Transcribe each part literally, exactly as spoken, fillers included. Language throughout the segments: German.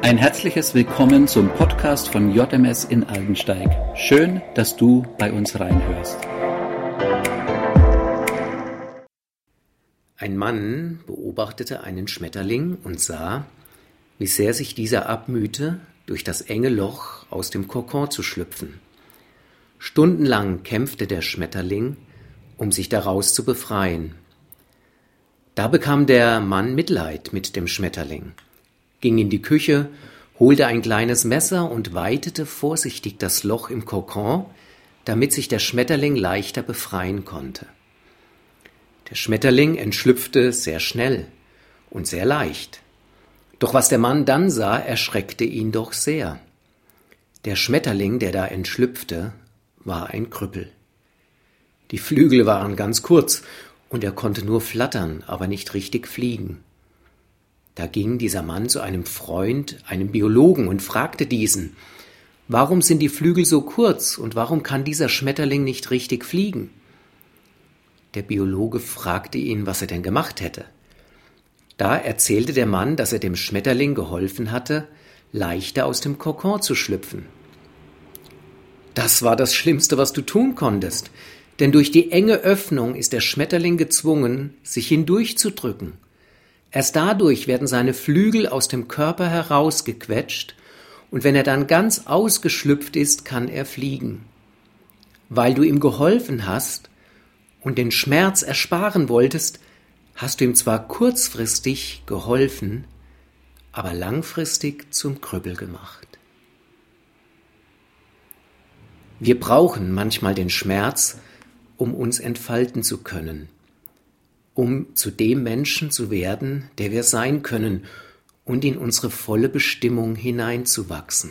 Ein herzliches Willkommen zum Podcast von J M S in Aldensteig. Schön, dass du bei uns reinhörst. Ein Mann beobachtete einen Schmetterling und sah, wie sehr sich dieser abmühte, durch das enge Loch aus dem Kokon zu schlüpfen. Stundenlang kämpfte der Schmetterling, um sich daraus zu befreien. Da bekam der Mann Mitleid mit dem Schmetterling, ging in die Küche, holte ein kleines Messer und weitete vorsichtig das Loch im Kokon, damit sich der Schmetterling leichter befreien konnte. Der Schmetterling entschlüpfte sehr schnell und sehr leicht. Doch was der Mann dann sah, erschreckte ihn doch sehr. Der Schmetterling, der da entschlüpfte, war ein Krüppel. Die Flügel waren ganz kurz und er konnte nur flattern, aber nicht richtig fliegen. Da ging dieser Mann zu einem Freund, einem Biologen, und fragte diesen: Warum sind die Flügel so kurz und warum kann dieser Schmetterling nicht richtig fliegen? Der Biologe fragte ihn, was er denn gemacht hätte. Da erzählte der Mann, dass er dem Schmetterling geholfen hatte, leichter aus dem Kokon zu schlüpfen. Das war das Schlimmste, was du tun konntest, denn durch die enge Öffnung ist der Schmetterling gezwungen, sich hindurchzudrücken. Erst dadurch werden seine Flügel aus dem Körper herausgequetscht, und wenn er dann ganz ausgeschlüpft ist, kann er fliegen. Weil du ihm geholfen hast und den Schmerz ersparen wolltest, hast du ihm zwar kurzfristig geholfen, aber langfristig zum Krüppel gemacht. Wir brauchen manchmal den Schmerz, um uns entfalten zu können, um zu dem Menschen zu werden, der wir sein können und in unsere volle Bestimmung hineinzuwachsen.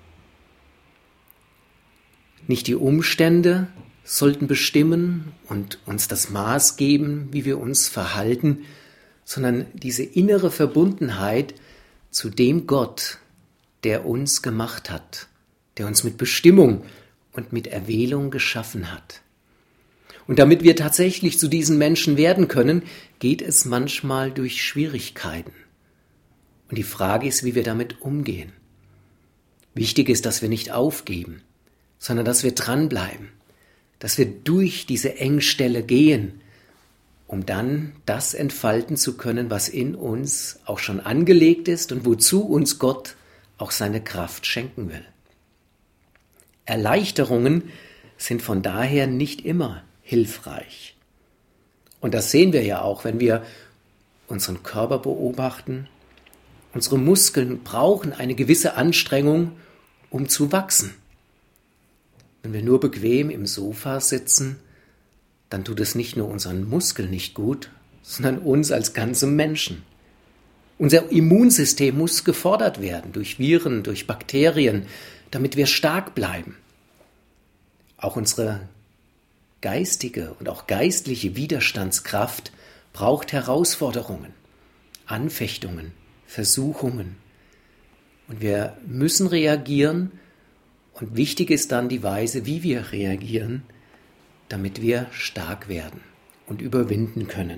Nicht die Umstände sollten bestimmen und uns das Maß geben, wie wir uns verhalten, sondern diese innere Verbundenheit zu dem Gott, der uns gemacht hat, der uns mit Bestimmung und mit Erwählung geschaffen hat. Und damit wir tatsächlich zu diesen Menschen werden können, geht es manchmal durch Schwierigkeiten. Und die Frage ist, wie wir damit umgehen. Wichtig ist, dass wir nicht aufgeben, sondern dass wir dranbleiben, dass wir durch diese Engstelle gehen, um dann das entfalten zu können, was in uns auch schon angelegt ist und wozu uns Gott auch seine Kraft schenken will. Erleichterungen sind von daher nicht immer hilfreich. Und das sehen wir ja auch, wenn wir unseren Körper beobachten. Unsere Muskeln brauchen eine gewisse Anstrengung, um zu wachsen. Wenn wir nur bequem im Sofa sitzen, dann tut es nicht nur unseren Muskeln nicht gut, sondern uns als ganzem Menschen. Unser Immunsystem muss gefordert werden durch Viren, durch Bakterien, damit wir stark bleiben. Auch unsere geistige und auch geistliche Widerstandskraft braucht Herausforderungen, Anfechtungen, Versuchungen. Und wir müssen reagieren, und wichtig ist dann die Weise, wie wir reagieren, damit wir stark werden und überwinden können.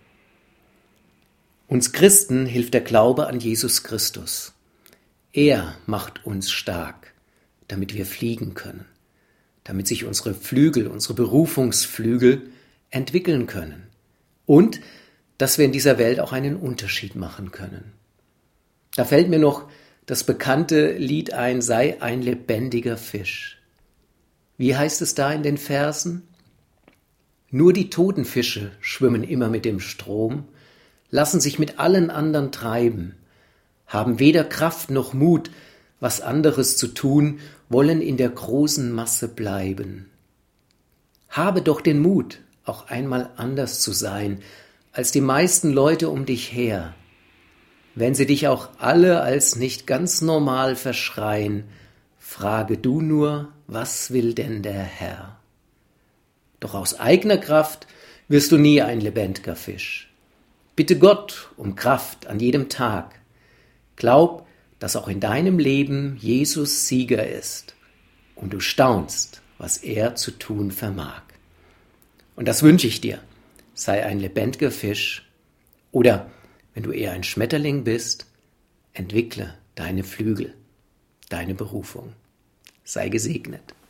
Uns Christen hilft der Glaube an Jesus Christus. Er macht uns stark, damit wir fliegen können, damit sich unsere Flügel, unsere Berufungsflügel entwickeln können und dass wir in dieser Welt auch einen Unterschied machen können. Da fällt mir noch das bekannte Lied ein, sei ein lebendiger Fisch. Wie heißt es da in den Versen? Nur die toten Fische schwimmen immer mit dem Strom, lassen sich mit allen anderen treiben, haben weder Kraft noch Mut, was anderes zu tun, wollen in der großen Masse bleiben. Habe doch den Mut, auch einmal anders zu sein, als die meisten Leute um dich her. Wenn sie dich auch alle als nicht ganz normal verschreien, frage du nur, was will denn der Herr? Doch aus eigener Kraft wirst du nie ein lebendiger Fisch. Bitte Gott um Kraft an jedem Tag. Glaub, dass auch in deinem Leben Jesus Sieger ist und du staunst, was er zu tun vermag. Und das wünsche ich dir. Sei ein lebendiger Fisch oder, wenn du eher ein Schmetterling bist, entwickle deine Flügel, deine Berufung. Sei gesegnet.